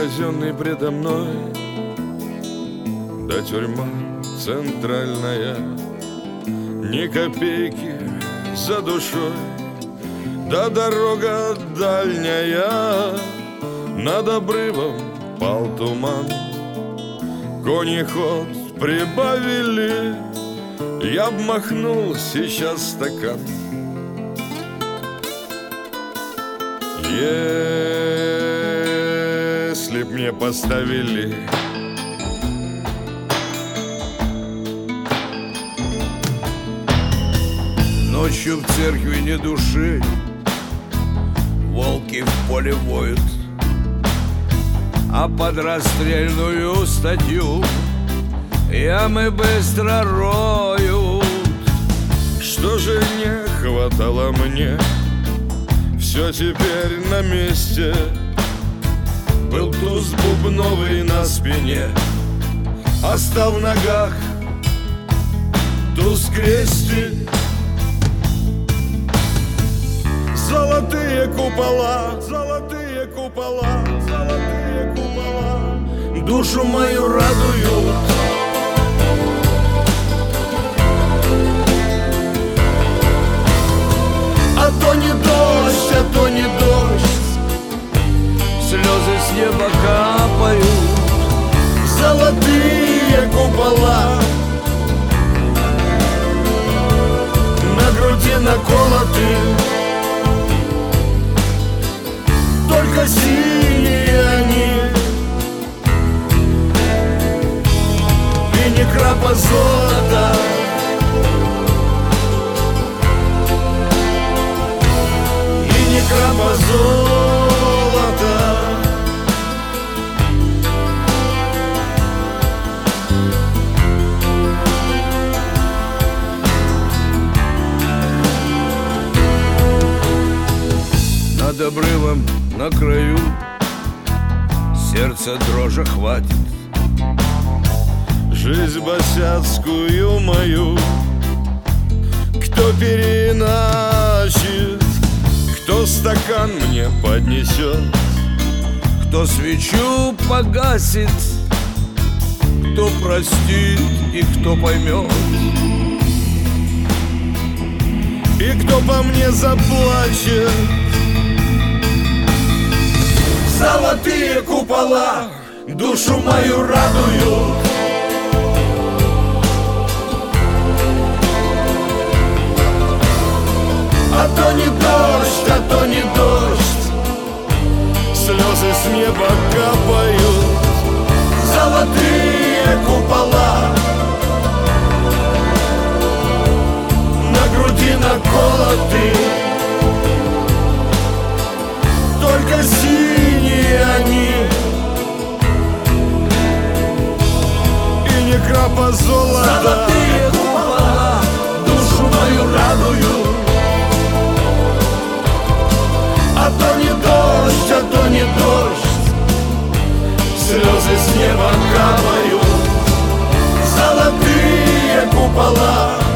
казенный предо мной, да тюрьма центральная, ни копейки за душой, да дорога дальняя. Над обрывом пал туман, кони ход прибавили, я б махнул сейчас стакан. Если б мне поставили ночью в церкви ни души, волки в поле воют, а под расстрельную статью ямы быстро роют. что же не хватало мне, все теперь на месте. Был туз бубновый на спине, а стал в ногах туз крестик. Золотые купола, золотые купола, золотые купола душу мою радуют. А то не дождь, а то не дождь, Слезы с неба капают, золотые купола на груди наколоты, только синие они, и ни крапа золота, и ни крапа золота. над обрывом на краю сердце дрожи хватит. Жизнь босяцкую мою кто переначит, кто стакан мне поднесет, Кто свечу погасит, кто простит и кто поймет, и кто по мне заплачет. Золотые купола душу мою радуют. А то не дождь, а то не дождь, слезы с неба капают. Золотые купола на груди наколоты, только синие они, и ни крапа золота. Золотые купола душу мою радуют. А то не дождь, а то не дождь, слезы с неба капают. Золотые купола